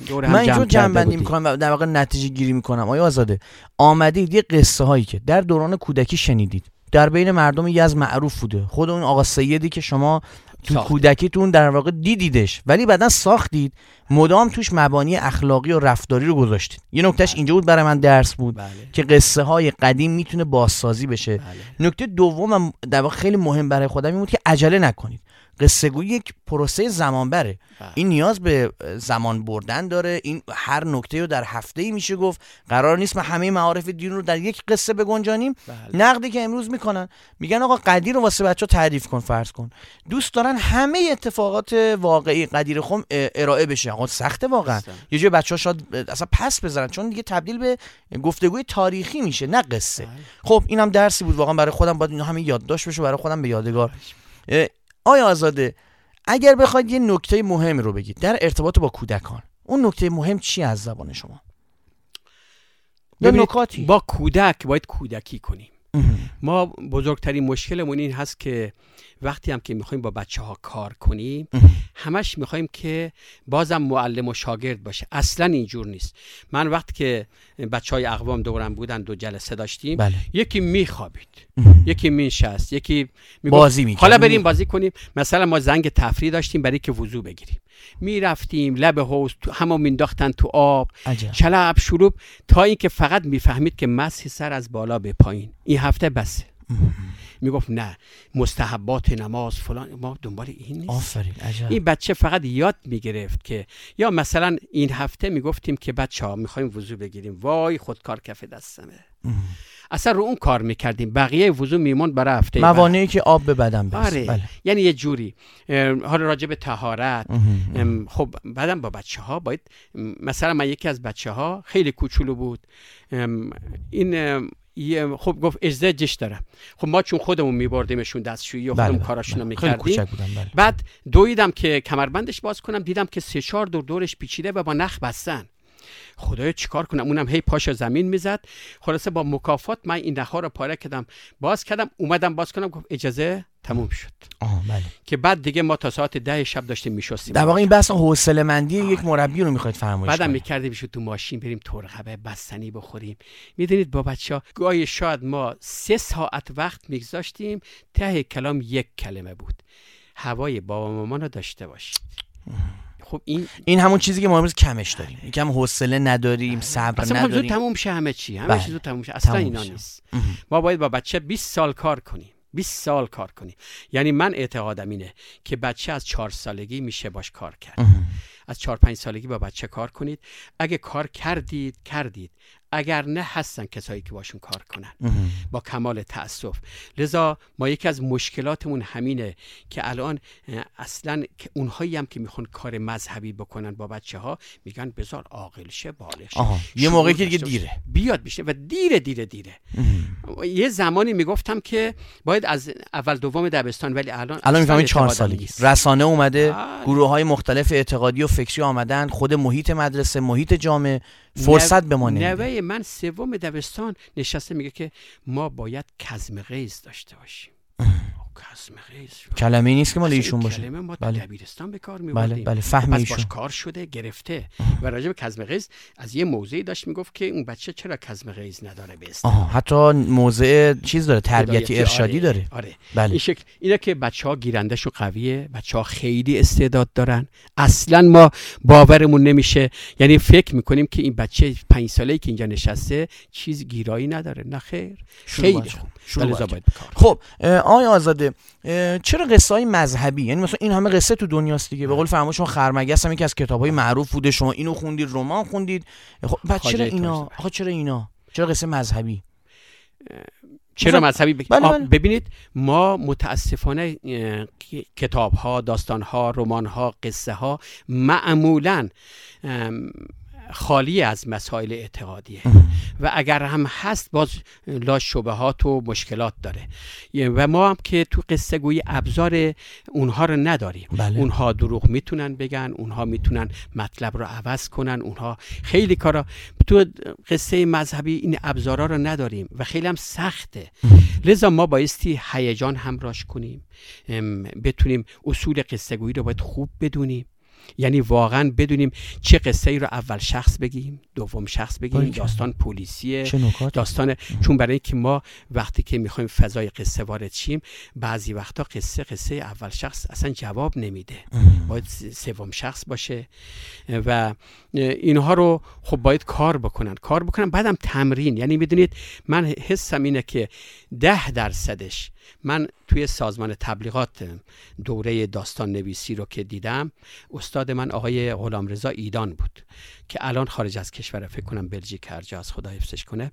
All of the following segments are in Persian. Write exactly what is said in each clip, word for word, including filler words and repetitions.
دور هم من جمع اینجا کرده جمع بندی بودیم. میکنم و در واقع نتیجه گیری میکنم. آیا آزاده آمدید یه قصه هایی که در دوران کودکی شنیدید در بین مردم یزد معروف بوده، خود اون آقا سیدی که شما تو ساخت. کودکیتون در واقع دیدیدش ولی بعدن ساختید، مدام توش مبانی اخلاقی و رفتاری رو گذاشتید. یه نکتهش اینجا بود برای من درس بود بله. که قصه های قدیم میتونه بازسازی بشه. بله. نکته دوم در واقع خیلی مهم برای خودم این بود که عجله نکنید. قصه گویی یک پروسه زمان بره. بله. این نیاز به زمان بردن داره. این هر نکته رو در هفته‌ای میشه گفت. قرار نیست ما همه معارف دین رو در یک قصه بگنجانیم. بله. نقدی که امروز میکنن میگن آقا قدیر رو واسه بچه‌ها تعریف کن، فرض کن دوست دارن همه اتفاقات واقعی قدیر خم ارائه بشه. آقا سخته واقعا. اصلا. یه جای بچه‌ها شاید اصلا پس بزنن چون دیگه تبدیل به گفتگوی تاریخی میشه نه قصه. بله. خب اینم درسی بود واقعا برای خودم، باید اینا همین یادداشت بشه برای خودم به یادگار. آیا آزاده اگر بخواید یه نکته مهم رو بگید در ارتباط با کودکان، اون نکته مهم چی از زبان شما؟ یا نکاتی؟ با کودک باید کودکی کنیم. ما بزرگترین مشکلمون این هست که وقتی هم که میخوایم با بچه ها کار کنیم همش میخوایم که بازم معلم و شاگرد باشه. اصلا اینجور نیست. من وقتی که بچه های اقوام دورم بودن دو جلسه داشتیم. بله. یکی میخوابید، یکی مینشست، یکی بازی میکرد. حالا بریم بازی کنیم. مثلا ما زنگ تفریح داشتیم برای که وضو بگیریم، میرفتیم لب حوض همو مینداختن تو آب، چلب شروب، تا اینکه فقط میفهمید که مسح سر از بالا به پایین این هفته بسه. میگفت نه مستحبات نماز فلان، ما دنبال این نیست. آفرین عجب. این بچه فقط یاد میگرفت که یا مثلا این هفته میگفتیم که بچه ها میخوایم وضو بگیریم، وای خودکار کف دستمه. اصلا رو اون کار میکردیم، بقیه وضو میمون برای هفته موانعی که آب به بدن برسه. آره. بله. یعنی یه جوری حالا راجع به طهارت. خب بعدم با بچه ها باید مثلا من یکی از بچه ها خیلی کوچولو بود، این خب گفت اجازه جش دارم. خب ما چون خودمون میبردیمشون دستشویی و خودمون بله کاراشون رو بله. میکردیم. بله. بعد دویدم که کمربندش باز کنم، دیدم که سه چهار دور دورش پیچیده و با نخ بستن. خدایا چیکار کنم؟ اونم هی پاشو زمین میزد. خلاصه با مکافات من این نخا رو پاره کردم، باز کردم، اومدم باز کنم، گفت اجازه، تموم شد. آه بله. که بعد دیگه ما تا ساعت ده شب داشتیم میشستیم. در واقع این بحث حوصله مندی یک مربی رو میخواید فرمایش کنید. بعدم میکردیم شو تو ماشین بریم ترقبه بستنی بخوریم. میدونید با بچه‌ها گاهی شاید ما سه ساعت وقت میگذاشتیم، ته کلام یک کلمه بود. هوای بابا مامان رو داشته باشید. خب این این همون چیزی که ما امروز کمش داریم. یکم حوصله نداریم، صبر اصلا نداریم. اصلا تموم شه همه چی، همه بله. چیز تموم شه. اصلا تموم اینا شه. نیست. ما باید با بچه بیست سال کار کنیم. بیست سال کار کنیم. یعنی من اعتقادم اینه که بچه از چهار سالگی میشه باش کار کرد. از چهار پنج سالگی با بچه کار کنید. اگه کار کردید کردید، اگر نه هستن کسایی که باشون کار کنن با کمال تأسف. لذا ما یکی از مشکلاتمون همینه که الان اصلا اونهایی هم که میخوان کار مذهبی بکنن با بچه ها میگن بذار عاقل شه، بالغ شه، یه موقعی که دیگه دیره بیاد بشه و دیره دیره دیره. یه زمانی میگفتم که باید از اول دوم دبستان، ولی الان الان میفهمید چهار سالگی رسانه اومده، گروه های مختلف اعتقادی و فکری آمدن، خود محیط مدرسه، محیط جامعه فرصت به ما نمیده. نوه من سوم دبستان نشسته میگه که ما باید کظم غیظ داشته باشیم. کظم غیظ کلمه نیست که مال ایشون باشه. کلمه ما بله. دبیرستان به کار میبردیم. بله بله فهم ایشون. باش کار شده گرفته. و راجع به کظم غیظ از یه موضعی داشت میگفت که اون بچه چرا کظم غیظ نداره به اصطلاح. آها حتی موضع چیز داره، تربیتی ارشادی آره. داره. آره. بله. این شکل اینا که بچه‌ها گیرندشون قویه، بچه‌ها خیلی استعداد دارن. اصلا ما باورمون نمیشه، یعنی فکر میکنیم که این بچه پنج ساله‌ای که اینجا نشسته چیز گیرایی نداره. نه خیر. خیلی خوب. خب آقای آزاده چرا قصه های مذهبی، یعنی مثلا این همه قصه تو دنیاست دیگه، به قول فرمایش شما خرمگس هم یکی از کتاب‌های معروف بوده، شما اینو خوندید، رمان خوندید، خب بعد چرا اینا؟ آخه چرا اینا؟ چرا قصه مذهبی؟ چرا مذهبی؟ بگ... بله بله. ببینید ما متاسفانه کتاب‌ها، داستان‌ها، رمان‌ها، قصه‌ها معمولاً خالی از مسائل اعتقادیه و اگر هم هست باز لا شبهات و مشکلات داره و ما هم که تو قصه گویی ابزار اونها رو نداریم. بله. اونها دروغ میتونن بگن، اونها میتونن مطلب رو عوض کنن، اونها خیلی کارا. تو قصه مذهبی این ابزارا رو نداریم و خیلی هم سخته. لذا ما بایستی هیجان همراهش کنیم، بتونیم اصول قصه گویی رو باید خوب بدونیم. یعنی واقعا بدونیم چه قصه ای رو اول شخص بگیم، دوم شخص بگیم، باید. داستان پلیسیه، چه نکات داستان. چون برای اینکه ما وقتی که میخوایم فضای قصه وارد شیم بعضی وقتا قصه قصه اول شخص اصلا جواب نمیده، باید سوم شخص باشه و اینها رو خب باید کار بکنن کار بکنن بعدم تمرین. یعنی میدونید من حسم اینه که ده درصدش، من توی سازمان تبلیغات دوره داستان نویسی رو که دیدم، استاد من آقای غلامرضا ایدان بود که الان خارج از کشور، فکر کنم بلژیک، هر جا از خدا حفظش کنه.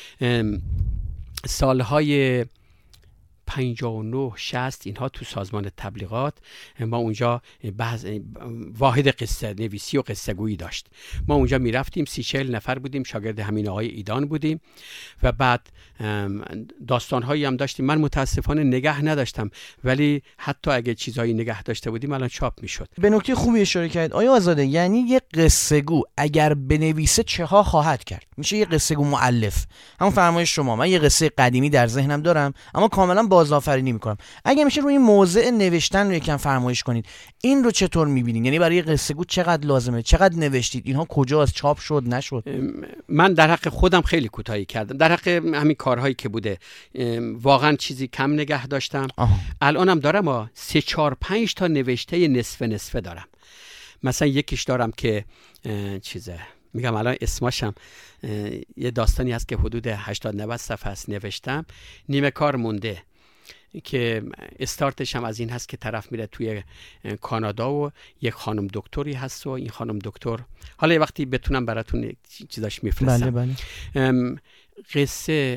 سالهای پنجاه و نه شصت اینها تو سازمان تبلیغات ما اونجا بعض واحد قصه نویسی و قصه گویی داشت. ما اونجا میرفتیم، سی چهل نفر بودیم، شاگرد همین آقای ایدان بودیم و بعد داستانهایی هم داشتیم. من متاسفانه نگه نداشتم، ولی حتی اگه چیزایی نگه داشته بودیم الان چاپ میشد. به نکته خوبی اشاره کرد آیا آزاده، یعنی یه قصه گو اگر بنویسه چه ها خواهد کرد، میشه یه قصه گو مؤلف. همون فرمایش شما، من یه قصه قدیمی در ذهنم دارم اما کاملا بازآفرینی میکنم. اگه میشه روی موضع نوشتن رو یکم فرمایش کنید، این رو چطور میبینید؟ یعنی برای قصه گو چقدر لازمه، چقدر نوشتید، اینها کجاست، چاپ شد نشد؟ من در حق خودم خیلی کوتاهی کردم، در حق همین کارهایی که بوده واقعا چیزی کم نگه داشتم. آها. الانم دارم ها سه چهار پنج تا نوشته نصف نصفه دارم. مثلا یکیش دارم که چیزه میگم الان اسمشم، یه داستانی هست که حدود هشتاد نود صفحه است نوشتم، نیمه کار مونده، که استارتش هم از این هست که طرف میره توی کانادا و یک خانم دکتری هست و این خانم دکتر، حالا یه وقتی بتونم براتون چیزاش میفرستم. بله بله. قصه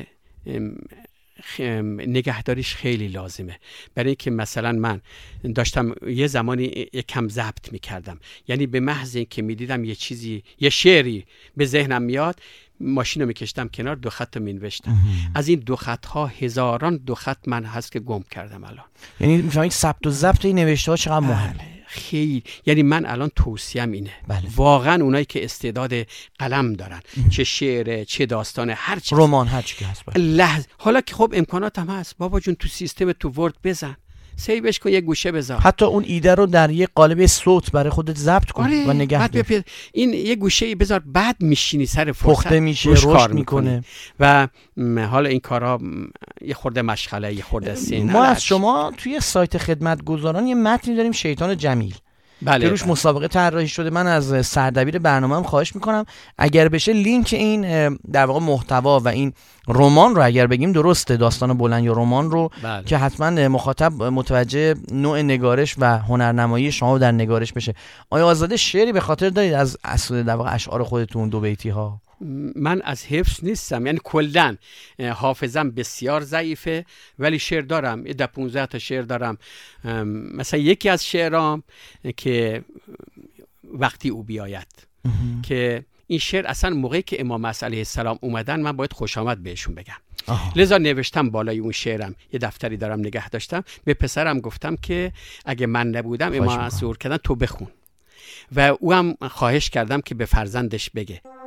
نگهداریش خیلی لازمه، برای اینکه مثلا من داشتم یه زمانی یکم ضبط میکردم، یعنی به محض اینکه میدیدم یه چیزی، یه شعری به ذهنم میاد، ماشین رو میکشتم کنار، دو خط رو مینوشتم. از این دو خط ها هزاران دو خط من هست که گم کردم الان. یعنی میفهمید ثبت و ضبط این نوشته ها چقدر مهمه. خیلی، یعنی من الان توصیم اینه. بله. واقعا اونایی که استعداد قلم دارن، ام. چه شعر، چه داستان، هر چیز، رمان، هر چی که هست، لحظه. حالا که خب امکانات هم هست، بابا جون تو سیستم تو ورد بزن، سیوش کن، یه گوشه بذار، حتی اون ایده رو در یه قالب صوت برای خودت ضبط کن. آره. و نگه دار. این یه گوشه بذار، بعد میشینی سر فرصت، پخته میشه، رشد میکنه. و حالا این کارا یه خورده مشغله، یه خورده سین. ما از شما توی سایت خدمتگزاران یه متنی داریم، شیطان جمیل، بله، که روش بله. مسابقه طراحی شده. من از سردبیر برنامه‌ام خواهش میکنم اگر بشه لینک این در واقع محتوا و این رمان رو، اگر بگیم درسته، داستان بلند یا رمان رو، بله. که حتما مخاطب متوجه نوع نگارش و هنرنمایی شما در نگارش بشه. آیا آزاده شعری به خاطر دارید از اصل در واقع اشعار خودتون، دو بیتی ها؟ من از حفظ نیستم، یعنی کلاً حافظم بسیار ضعیفه، ولی شعر دارم، ده پونزده تا شعر دارم. مثلا یکی از شعرام که وقتی او بیاید، که این شعر اصلا موقعی که امام علیه السلام اومدن من باید خوش آمد بهشون بگم. آه. لذا نوشتم بالای اون شعرم، یه دفتری دارم نگه داشتم، به پسرم گفتم که اگه من نبودم امام ظهور کردن تو بخون، و او هم خواهش کردم که به فرزندش بگه.